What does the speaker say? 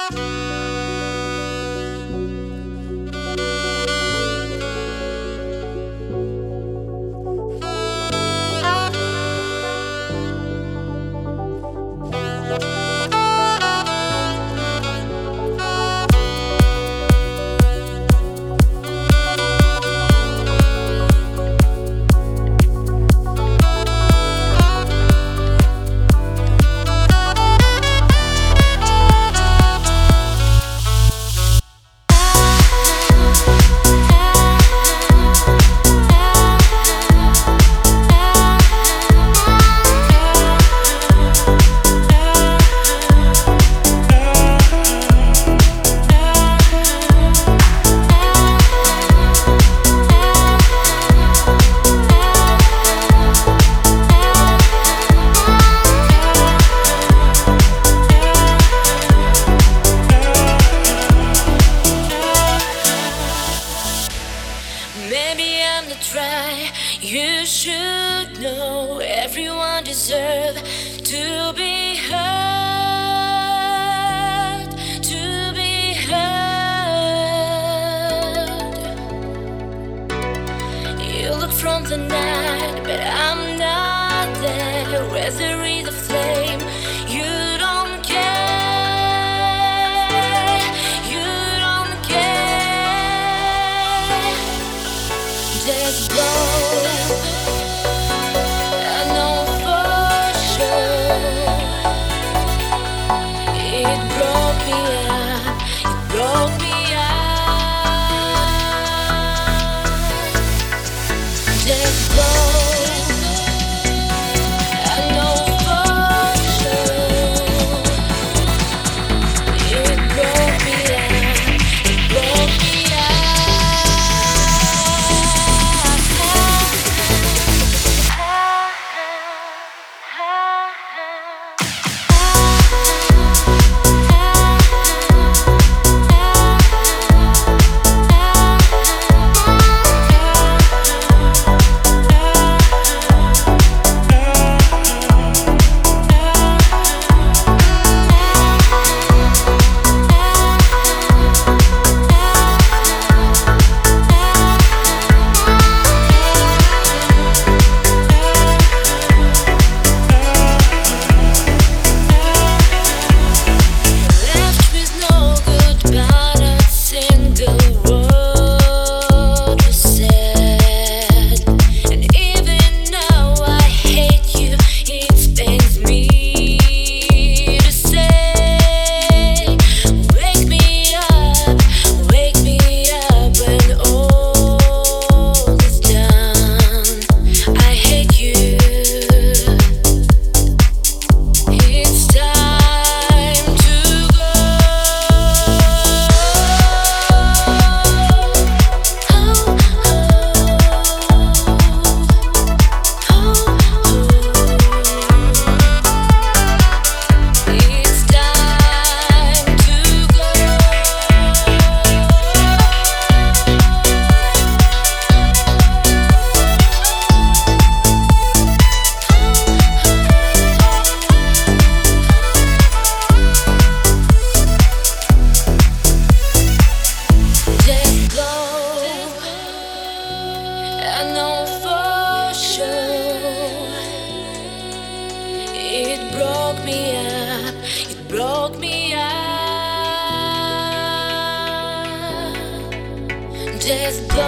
Maybe I'm not right. You should know everyone deserves to be heard, to be heard. You look from the night, but I'm not there. Where there is a flame, you don't care, you don't care. Just go. I know for sure it broke me up, it broke me up. Just go. I know for sure it broke me up, it broke me it broke me up. Just go.